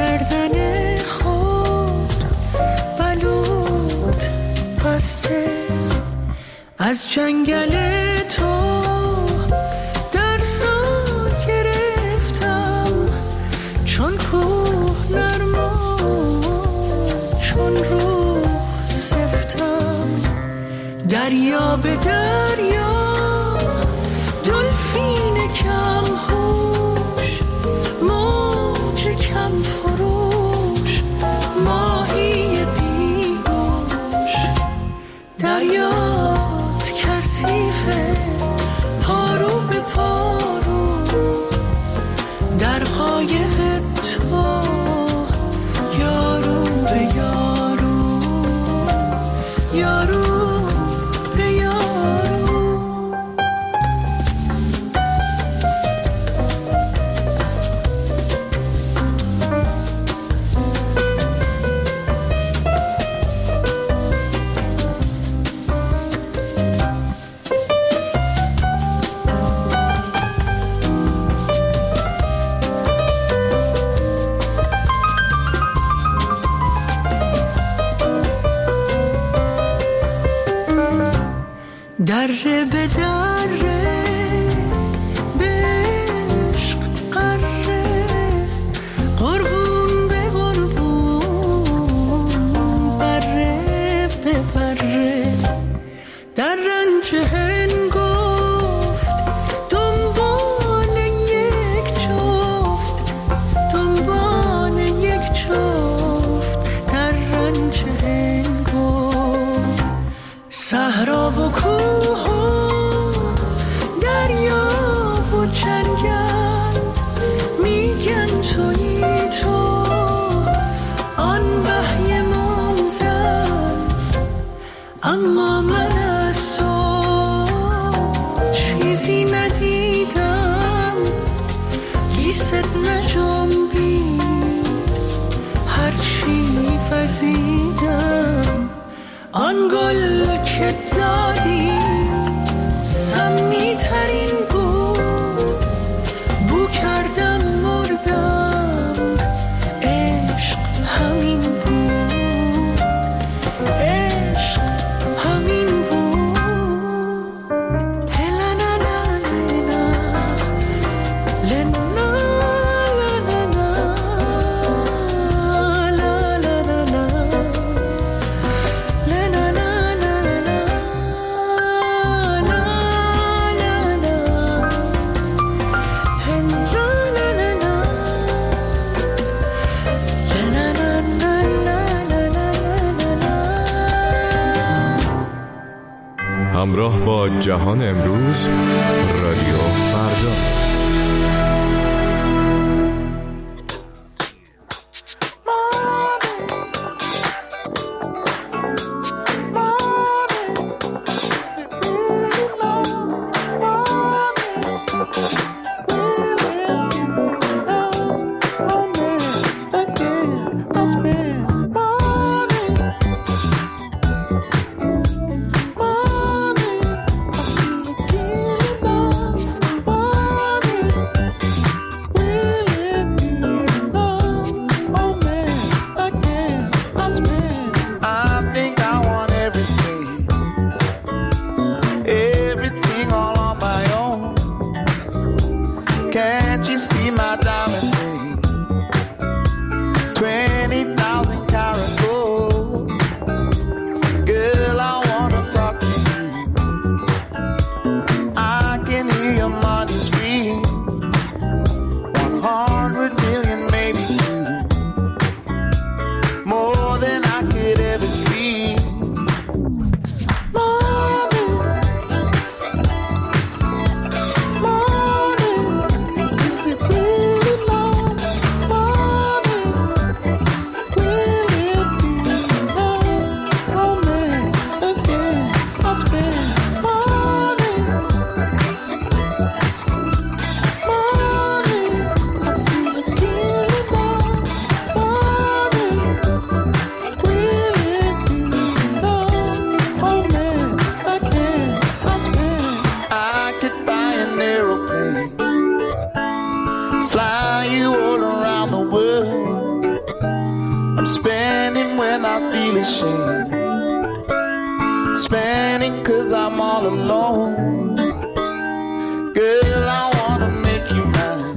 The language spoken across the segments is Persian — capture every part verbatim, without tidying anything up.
گردن خود بلود بسته، از جنگل تو درسا گرفتم، چون کوه نرما چون روح سفتم. دریا به دریا دلفین کم هوش، موج کم فروش، ماهی بیگوش. دریات کثیفه پارو به پارو، در قایق تو یارو به یارو، یارو دره به دره به عشق قره، قربون به قربون، بره به بره. در رنج هنگفت دنبال یک جفت، دنبال یک جفت، در رنج هنگفت. صحرا و کوه و دریا و جنگل میگن تویی تو، آن وحی منزل. اما من از تو چیزی ندیدم، گیست نجنبید هرچی وزیدم. آن گل که دادی سمی ترین بود، بو کردم مردم، عشق همین بود، عشق همین بود. هلا لا لا لا لا همراه با جهان امروز، رادیو فردا. Spending when I feel ashamed. Spending cause I'm all alone. Girl, I wanna make you mine.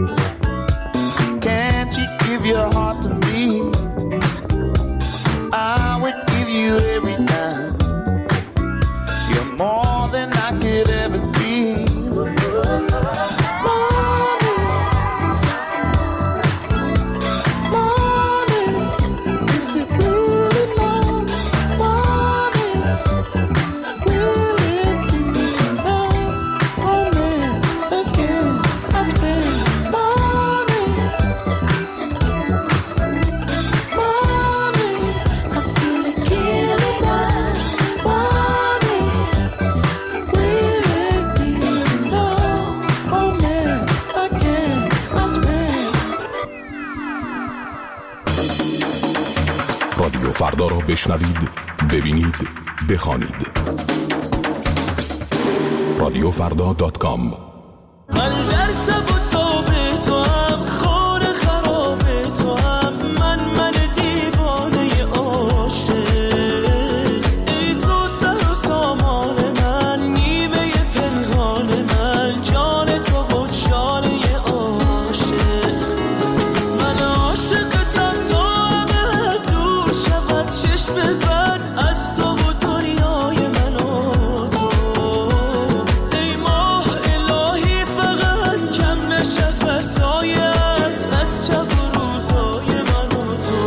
Can't you give your heart to me? I would give you every time. You're more than I could ever be. رادیو فردا را بشنوید، ببینید، بخوانید. رادیو فردا دات کام. من در تب و تاب تو هم، خور خراب تو هم، من من دیوانه عاشق. ای تو سر و سامان من، نیمه پنهان من، جان تو و جان عاشق. من عاشقتم تا همه دور شود چشم بد از تو و دنیای من و تو. ای ماه الهی فقط کم نشه فسایت از شب و روزای من و تو.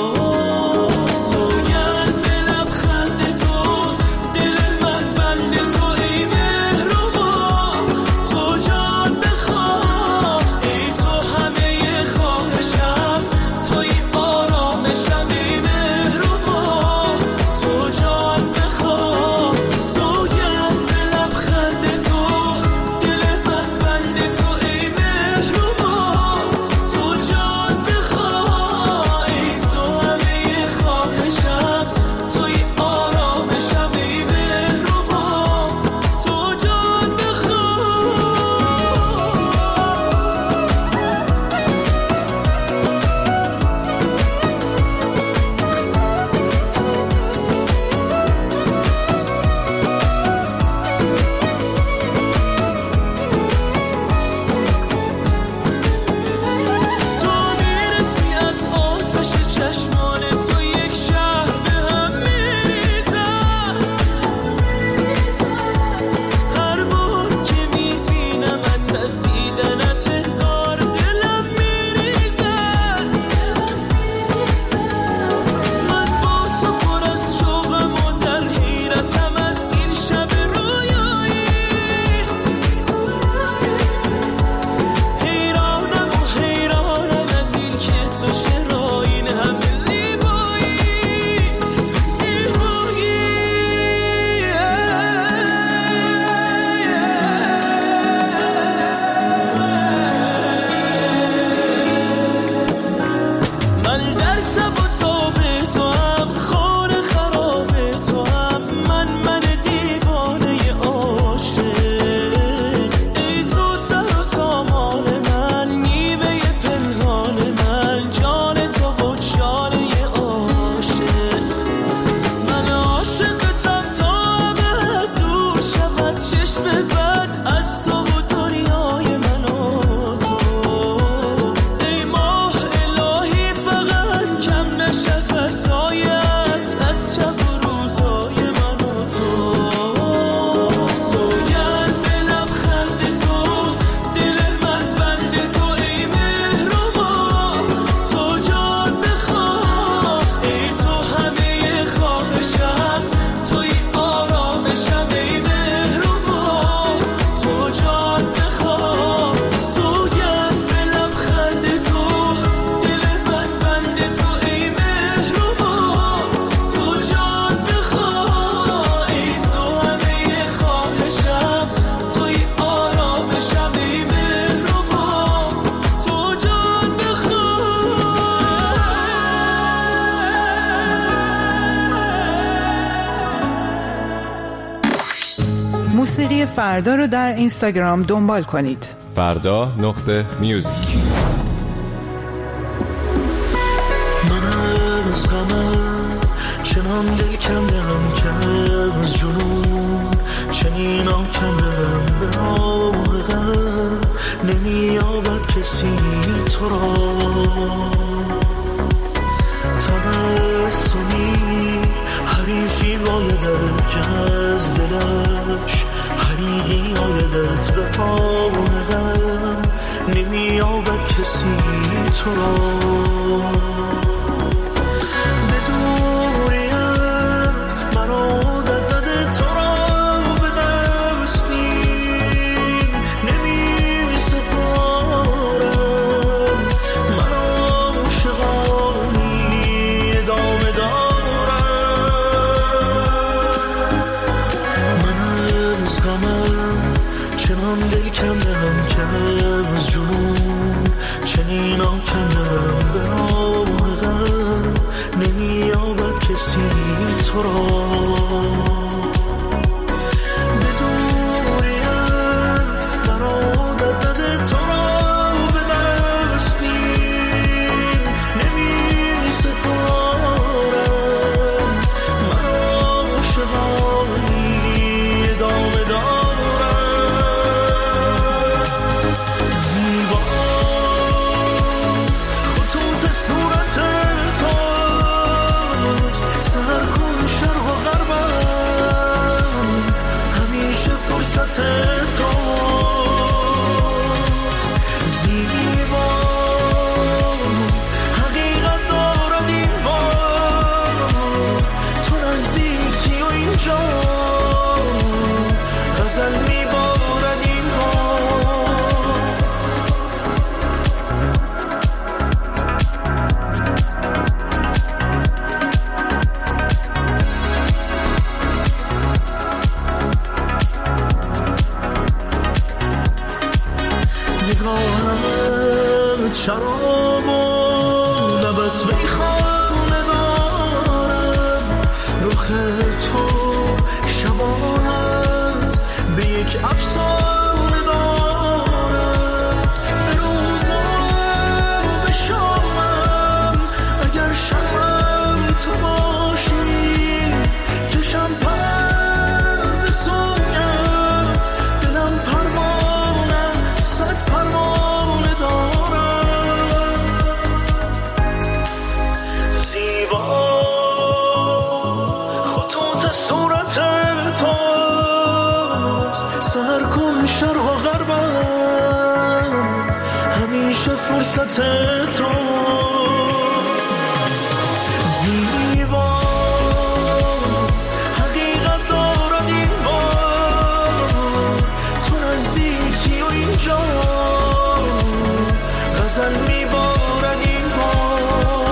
سوگند به لبخند تو، دل من بند تو، ای مهربان تو جان بخواه. ای تو همه خواهشم، توی آرامشم، ای مهربان تو جان بخواه. سوگند به لبخند تو، دل من بند تو، ای مهربان تو جان بخواه. ای تو همه خواهشم، توی آرامشم، ای مهربان تو جان بخواه. تو میرسی از آتش چشمان تو، یک شهر به هم میریزد. هر بار که میبینمت از دیدنت انگار دلم میریزد. من با تو پر از شوقم و در حیرتم از این شب رویایی. حیرانم و حیرانم از این که تو چرا این همه زیبایی. زیبایی من در تب و تاب تو هم، خور خراب تو هم، من من دیوانه عاشق. ای تو سر و سامان من، نیمه پنهان من، جان تو و جان عاشق. من عاشقتم تا همه دور شود چشم بد از تو و دنیای من و تو. ای ماه الهی فقط کم نشه فسایت از شب و روزای من و تو. سوگند به لبخند تو، دل من بند تو، ای مهربان تو جان بخواه. ای تو همه خواهشم، توی آرامشم، ای مهربان تو جان بخواه. سوگند به لبخند تو، دل من بند تو، ای مهربان تو جان بخواه. ای تو همه خواهشم، توی آرامشم، ای مهربان تو جان بخواه. موسیقی فردا رو در اینستاگرام دنبال کنید. فردا نقطه میوزیک. من از غمم چنان دل کندم که از جنون چنین آکندم به راه غم نمیابد کسی تو را تبسمی حریفی بایدت که از دلش حریقی آیدت به راه غم نمیابد کسی تو را به دوریت مرا عادت داده تو را به دستین نمی سپارم من عاشقانی ادامه دارم من از غمم چنان دل کندم که از جنون چنین آکندم به راه غم نمیابد کسی تو را به دوریت مرا عادت داده تو را به دستین نمی سپارم من عاشقانی ادامه دارم زیبا خطوط صورت توست سر کن شرق و غربم همیشه فرصت توست زیبا حقیقت دارد این بار تو نزدیکی و اینجا غزل میبارد این بار نگاهم شراب و لبت میخانه دارم رخ تو شباهت به یک افسانه دارم به روزم و به شامم اگر شبم تو باشی چشم پر به سویت دلم پروانه صد پروانه دارم زیبا خطوط صورت توست سر کن شرق و غربم همیشه فرصت تو زیبا حقیقت دارد این بار تو نزدیکی و اینجا غزل میبارد این بار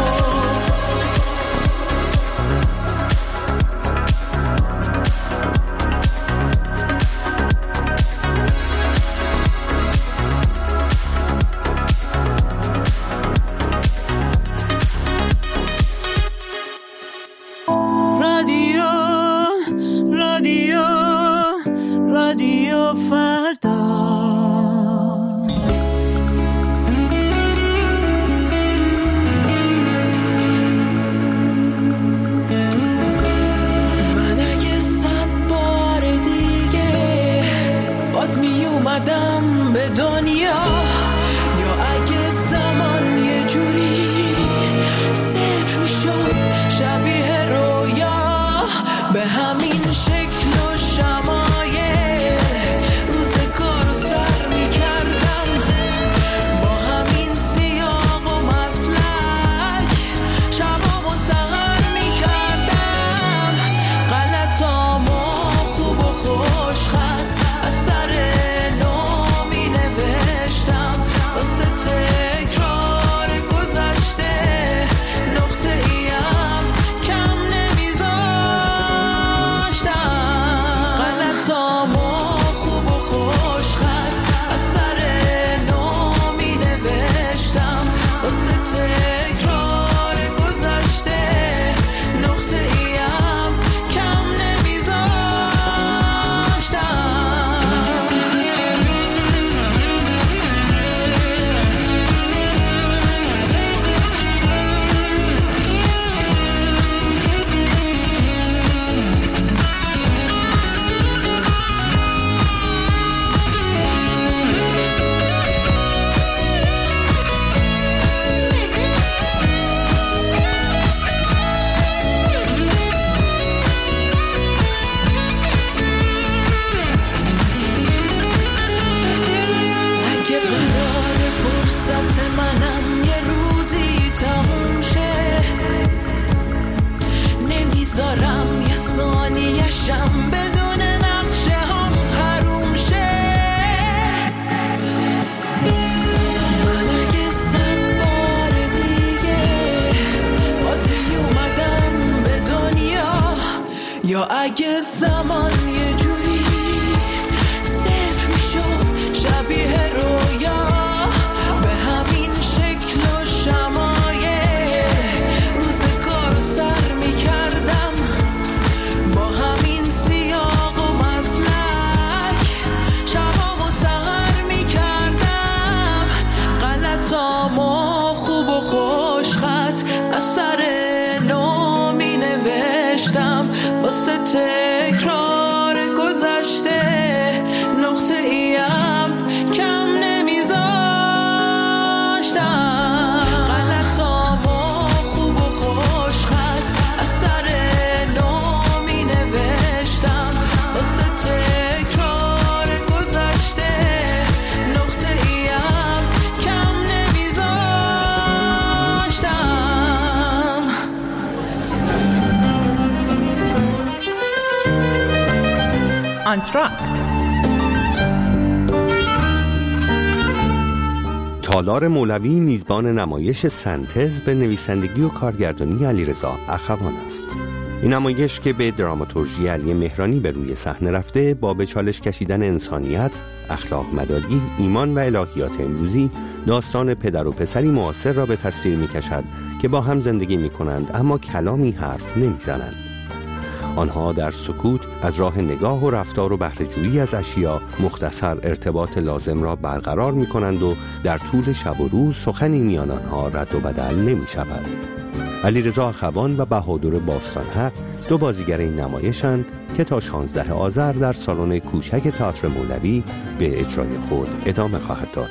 یا اگه زمان یه جوری صفر میشد شبیه رویا به همین شکل و شمایه روزگار سر میکردم با همین سیاق و مزلک شبام و سهر میکردم غلطامو خوب و خوش خط از سر نو می نوشتم واسه تکرار گذشته نقطه ایم کم نمیذاشتم غلطامو خوب و خوش خط از سر نو می نوشتم واسه تکرار گذشته نقطه ایم کم نمیذاشتم. آنتراکت تالار مولوی میزبان نمایش سنتز به نویسندگی و کارگردانی علیرضا اخوان است. این نمایش که به دراماتورژی علی مهرانی به روی صحنه رفته با به چالش کشیدن انسانیت، اخلاق مداری، ایمان و الهیات امروزی داستان پدر و پسری معاصر را به تصویر می‌کشد که با هم زندگی می‌کنند اما کلامی حرف نمی‌زنند. آنها در سکوت از راه نگاه و رفتار و بهره‌جویی از اشیا مختصر ارتباط لازم را برقرار می کنند و در طول شب و روز سخنی میان آنها رد و بدل نمی شود. علیرضا اخوان و بهادر باستان حق دو بازیگر این نمایشند که تا شانزده آذر در سالن کوچک تئاتر مولوی به اجرای خود ادامه خواهد داد.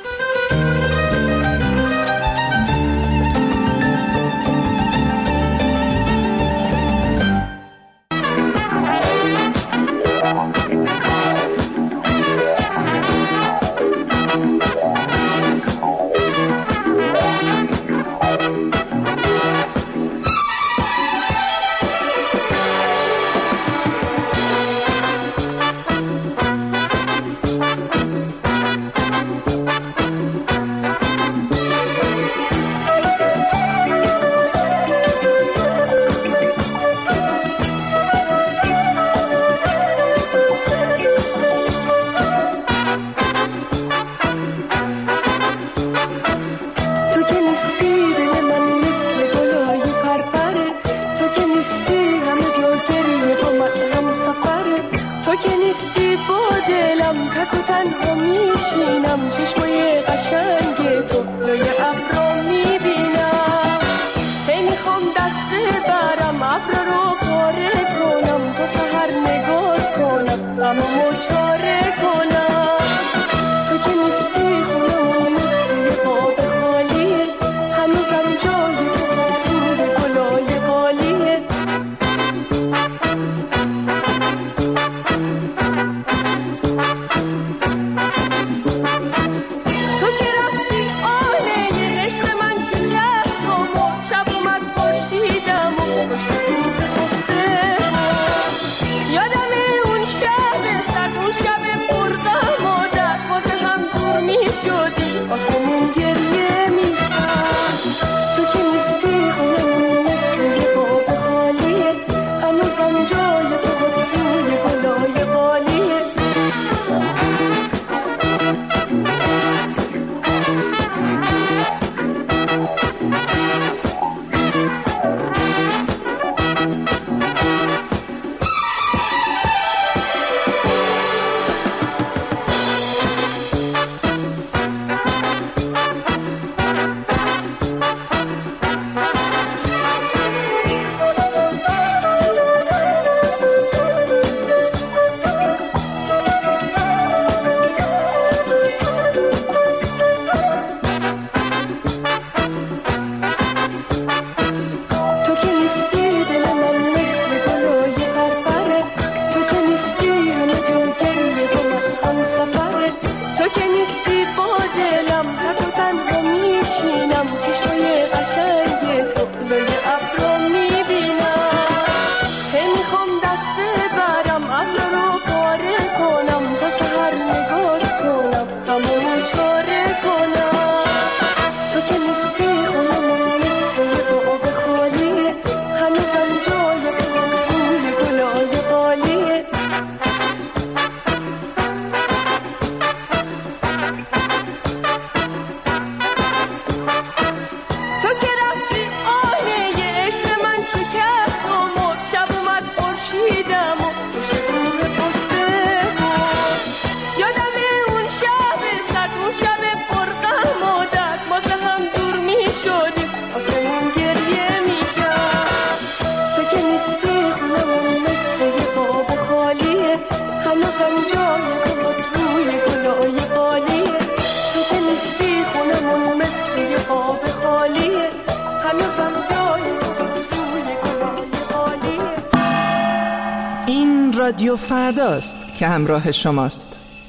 رادیو فرداست که همراه شماست.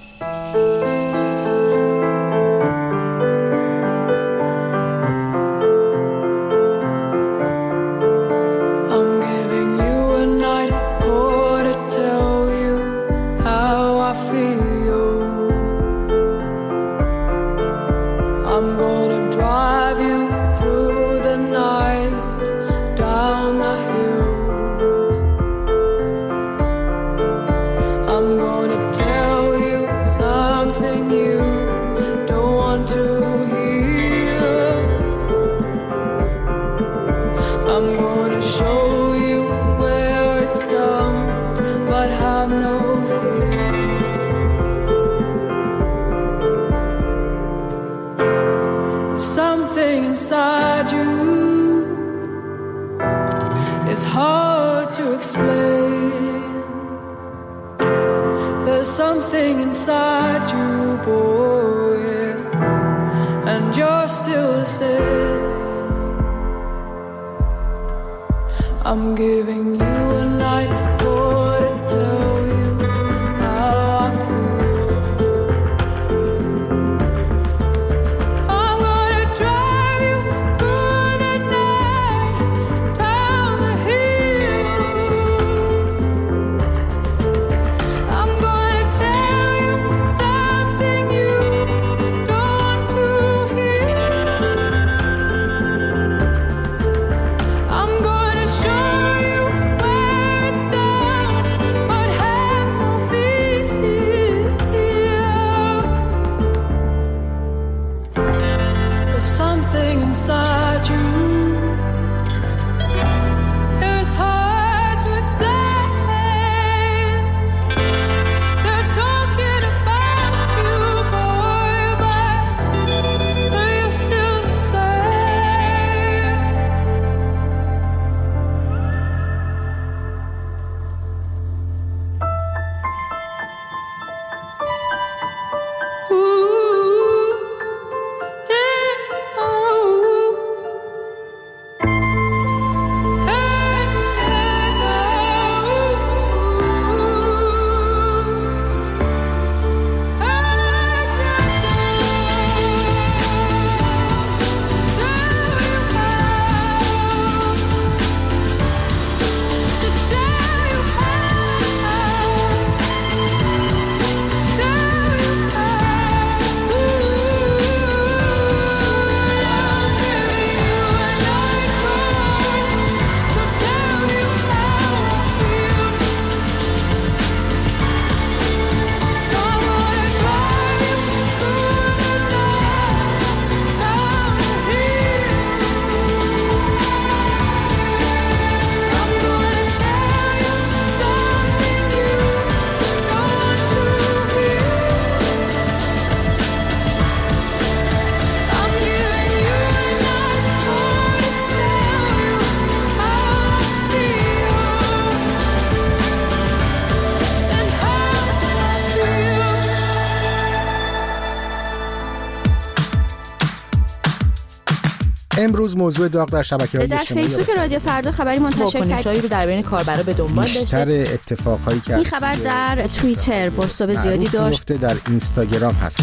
امروز موضوع داغ در شبکه‌های اجتماعی در فیسبوک رادیو فردا خبری منتشر کرد رو در بین کاربرا به دنبال داشته. بیشتر اتفاقایی که این خبر در توییتر پست زیادی داشت. در اینستاگرام هست.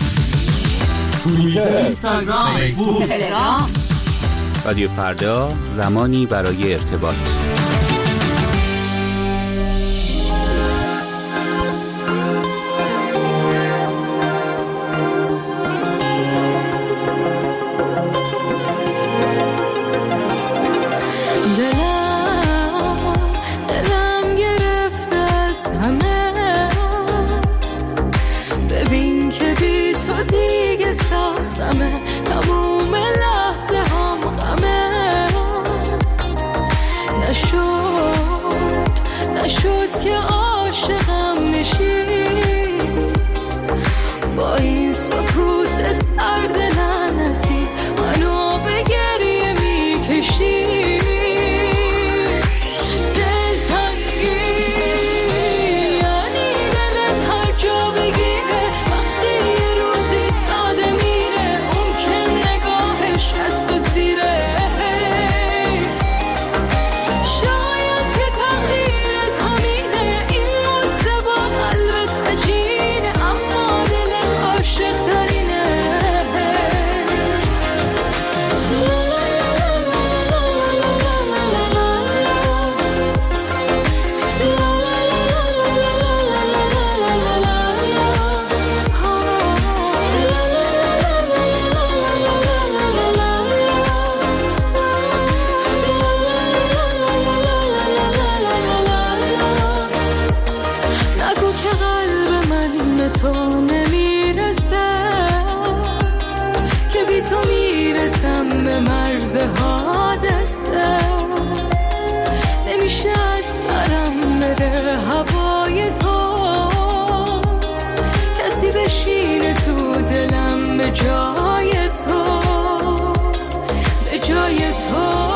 توییتر، اینستاگرام، فیسبوک، تلگرام. رادیو فردا، زمانی برای ارتباط. شاید که تقدیرت همینه، این به جای تو، به جای تو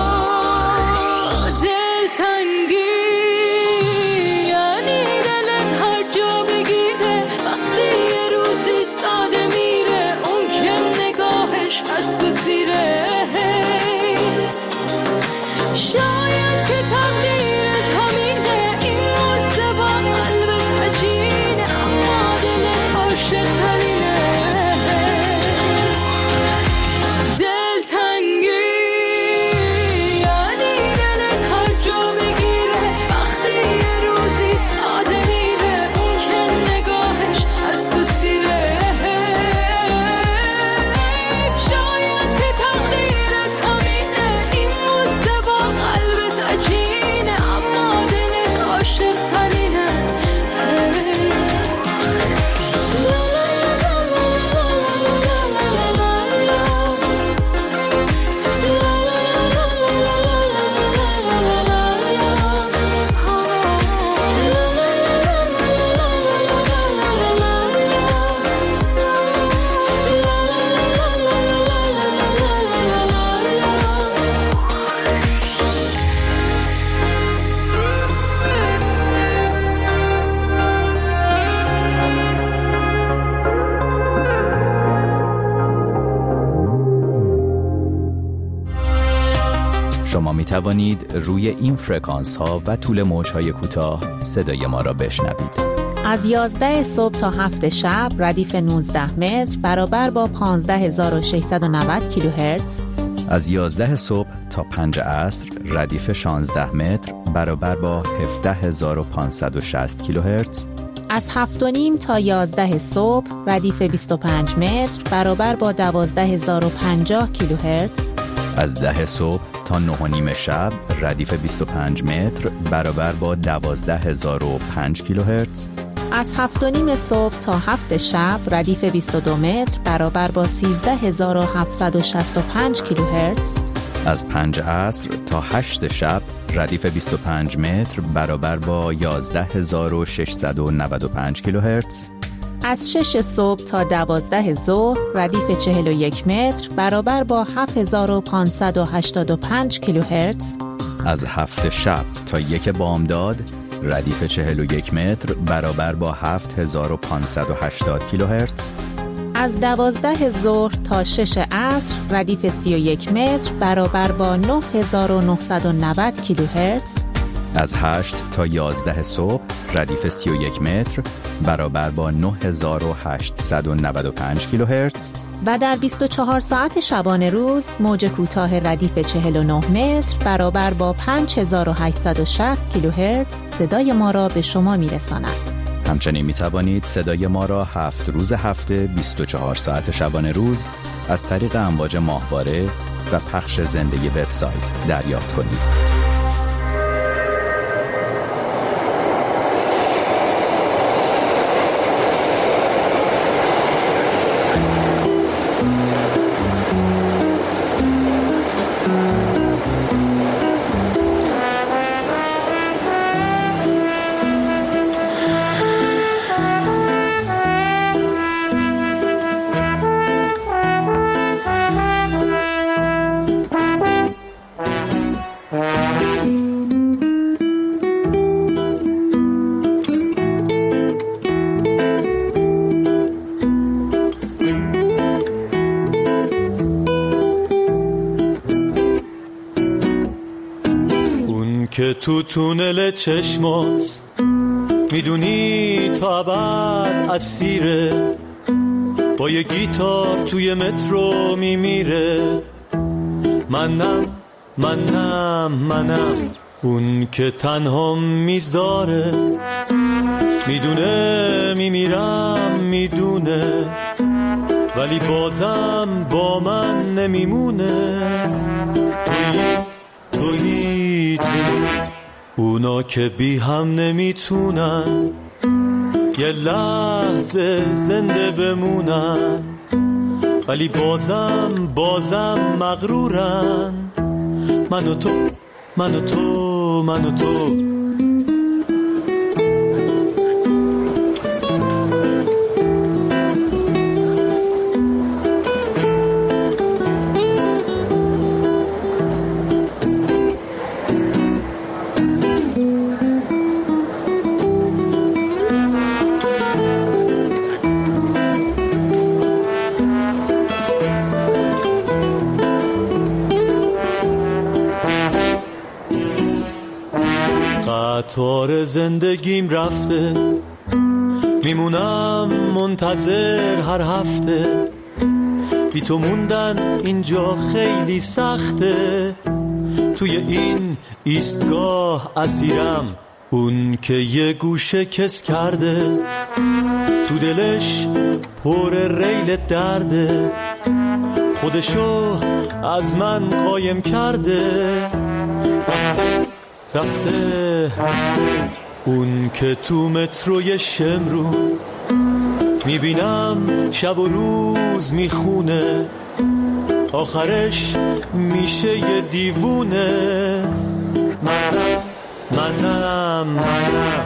می توانید روی این فرکانس ها و طول موج های کوتاه صدای ما را بشنوید. از یازده صبح تا هفت شب ردیف نوزده متر برابر با پانزده هزار و ششصد و نود کیلوهرتز. از یازده صبح تا پنج عصر ردیف شانزده متر برابر با هفده هزار و پانصد و شصت کیلوهرتز. از هفت و نیم تا یازده صبح ردیف بیست و پنج متر برابر با دوازده هزار و پنجاه کیلوهرتز. از ده صبح تا نه و نیم شب ردیف بیست و پنج متر برابر با دوازده هزار و پنج کیلوهرتز. از هفت و نیم صبح تا هفت شب ردیف بیست و دو متر برابر با سیزده هزار و هفتصد و شصت و پنج کیلوهرتز. از پنج عصر تا هشت شب ردیف بیست و پنج متر برابر با یازده هزار و ششصد و نود و پنج کیلوهرتز. از شش صبح تا دوازده ظهر ردیف چهل و یک متر برابر با هفت هزار و پانصد و هشتاد و پنج کیلوهرتز. از هفت شب تا یک بامداد ردیف چهل و یک متر برابر با هفت هزار و پانصد و هشتاد کیلوهرتز. از دوازده ظهر تا شش عصر ردیف سی و یک متر برابر با نه هزار و نهصد و نود کیلوهرتز. از هشت تا یازده صبح ردیف سی و یک متر برابر با نه هزار و هشتصد و نود و پنج کیلوهرتز. و در بیست و چهار ساعت شبانه روز موج کوتاه ردیف چهل و نه متر برابر با پنج هزار و هشتصد و شصت کیلوهرتز صدای ما را به شما میرساند. همچنین می توانید صدای ما را هفت روز هفته بیست و چهار ساعت شبانه روز از طریق امواج ماهواره و پخش زنده وبسایت دریافت کنید. که تو تونل چشمات میدونی تا ابد اسیره، با یه گیتار توی مترو میمیره. منم منم منم اون که تنها میذاره، میدونه میمیرم میدونه، ولی بازم با من نمیمونه. توی توی توی اونا که بی هم نمیتونن یه لحظه زنده بمونن، ولی بازم بازم مغرورن. من و تو من و تو من و تو قطار زندگیم رفته، میمونم منتظر هر هفته. بی تو موندن اینجا خیلی سخته، توی این ایستگاه اسیرم. اون که یه گوشه کس کرده، تو دلش پر ریل درده، خودشو از من قایم کرده. رفته رفته رفته، اون که تو متروی شمرو میبینم شب و روز میخونه، آخرش میشه یه دیوونه. منم منم منم.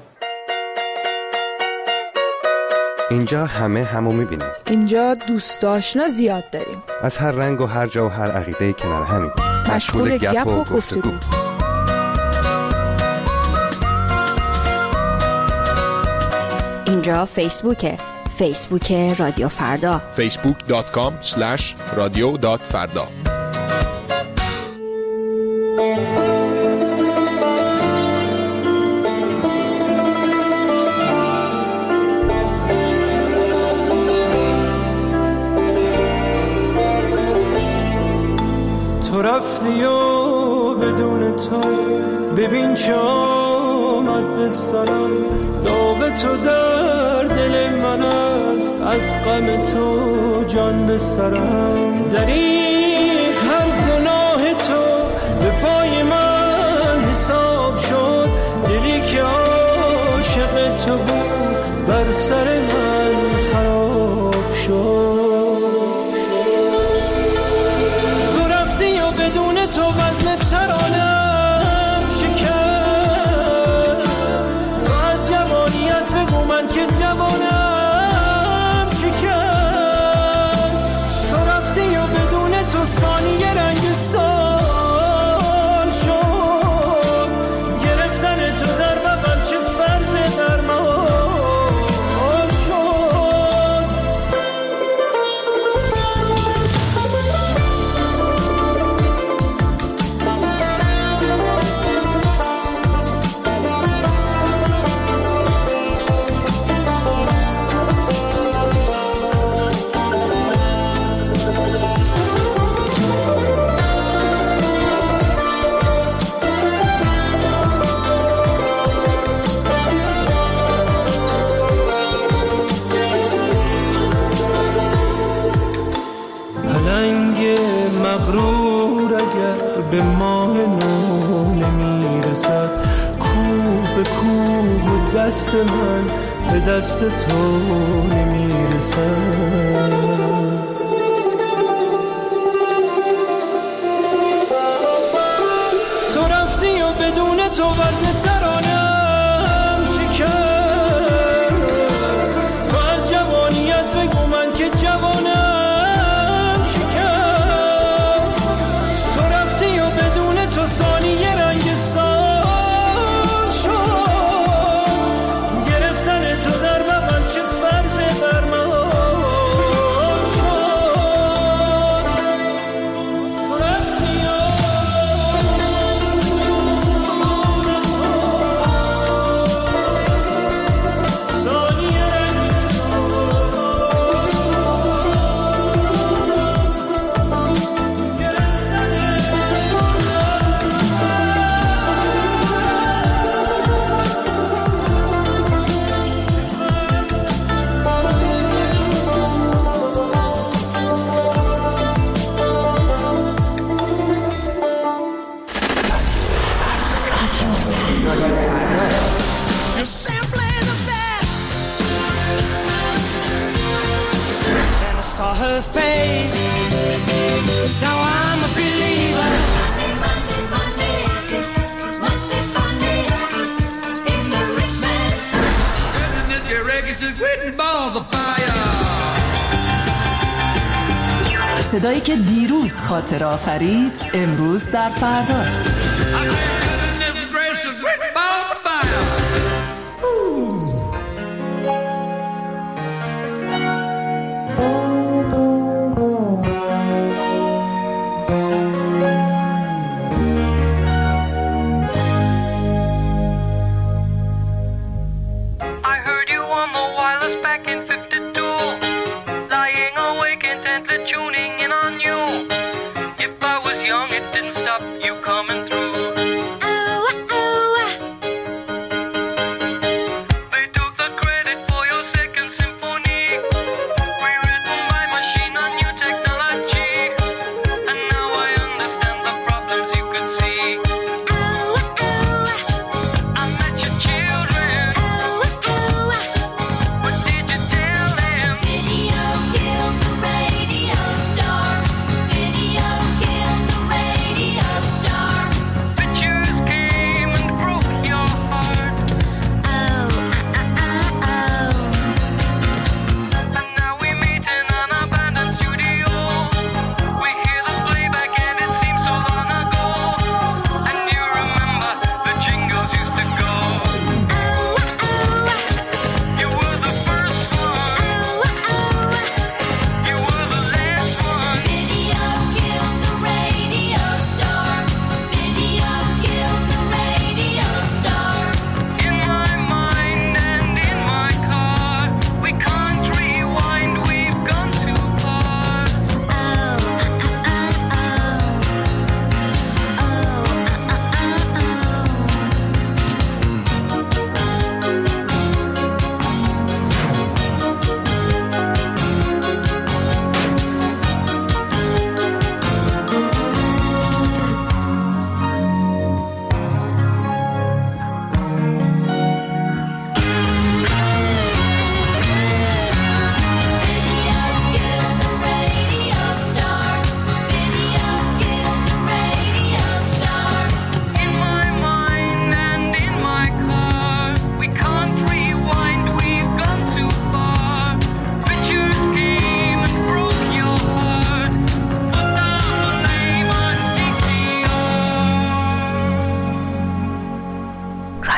اینجا همه همو میبینیم. اینجا دوست آشنا زیاد داریم، از هر رنگ و هر جا و هر عقیده کنار همین، مشغول گپ و گفتگو. اینجا فیسبوکه، فیسبوک رادیو فردا، فیسبوک دات کام اسلش رادیو دات فردا. تو رفتی و بدون تو ببین چه آمد به سرم، داغ تو در دل من است، از غم تو جان به سرم. دریغ هر گناه تو به پای من حساب شد، دلی که عاشق تو بود بر سر من خراب شد. تو وزن ترانم شکست، تو از جوانیت بگو من که جوانم شکست. تو رفتی و بدون تو ثانیه رنگ سال شد، گرفتن تو در بغل چه فرض درمان شد. مغرور اگر به ماه نو نمیرسد، کوه به کوه و دست من به دست تو نمیرسد. تو رفتی و بدون تو وزن ترانم شکست، تو از جوانیت بگو من که جوانم. تو ثانیه رنگ سال شد، گرفتن تو در بغل چه فرض درمان شد. رفتی ثانیه رنگ saw her face. Now I'm a believer. Monday, Monday, Monday, must be funny in the rich man's world. And this reggae is written balls of fire. صدایی که دیروز خاطر آفرید امروز در فرداست.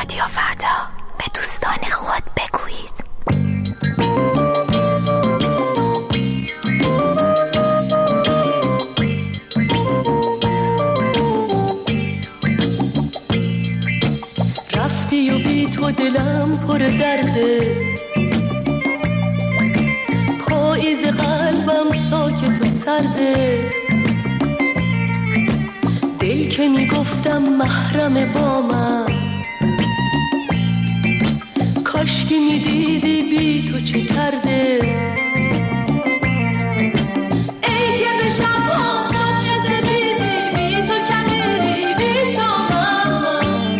رادیو فردا، به دوستان خود بگویید. رفتی و بی تو دلم پر درده، پاییز قلبم ساکت و سرده، دل که میگفتم محرم با من، کاشکی میدیدی بی تو چه کرده. ای که به شب‌ها صبح زمیدی بی تو کمیدی بی شامم،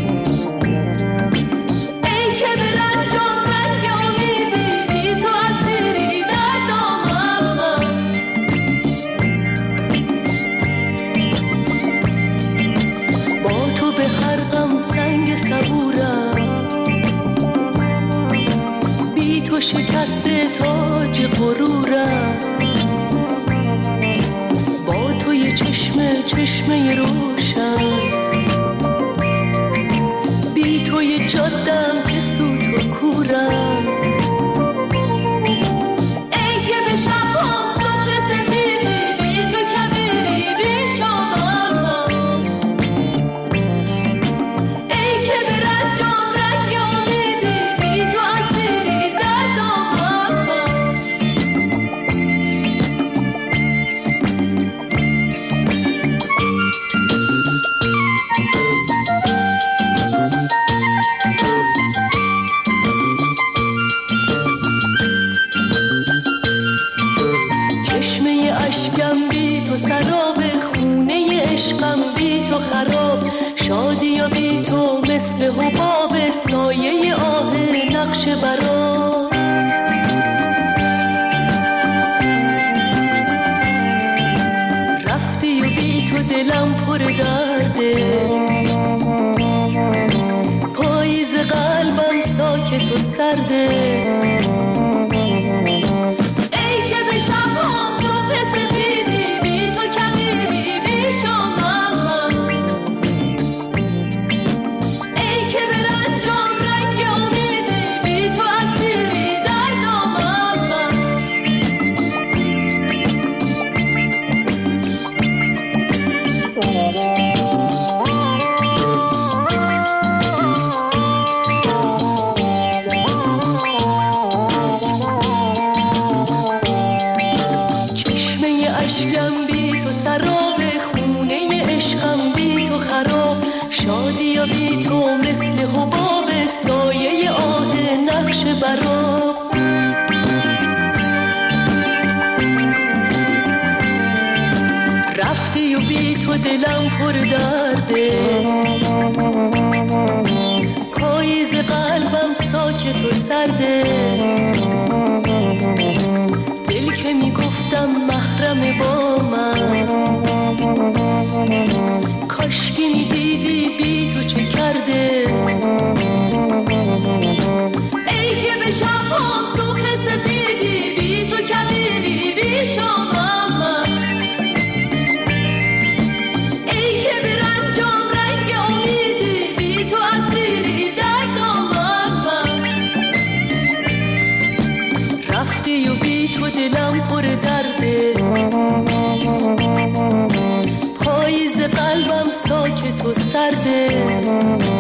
ای که به رنجم رنگ امیدی بی تو اسیری در دامم. با تو به هر غم سنگ صبورم، بی تو شکسته تاج غرورم، با تو یه چشمه چشمه روشن، بی تو یه جادم که سوت و کورم. ای که به شب‌ها صبح سفیدی بی تو کبیری بی شامم، ای که به رنجم رنگ امیدی بی تو اسیری در دامم. چشمه اشکم بی تو سراب، خونه عشقم بی تو خراب، شادی یا بی تو مثل حباب، سایه آه نقش برا. رفتی و بی تو دلم پر درده، پاییز قلبم ساکت و سرده، ای که به شب‌ها صبح سفیدی بی تو کمیدی بی شامم، ای که به رنجم رنگ امیدی بی تو اسیری در دامم. چشمه اشکم بی تو سراب، خونه عشقم بی تو خراب، شادی یا بی تو مثل حباب، سایه آه نقش برا. رفتی و بی تو دلم پر درده، پاییز قلبم ساکت و سرده، دل که میگفتم محرم با من، کاشکی میدیدی بی تو چه کرده. ای که به شب‌ها صبح سفیدی بی تو کبیری بی شامم، ای که به رنجم رنگ امیدی بی تو اسیری در دامم. رفتی و بی تو دلم پر درده، پاییز قلبم ساکت و سرده،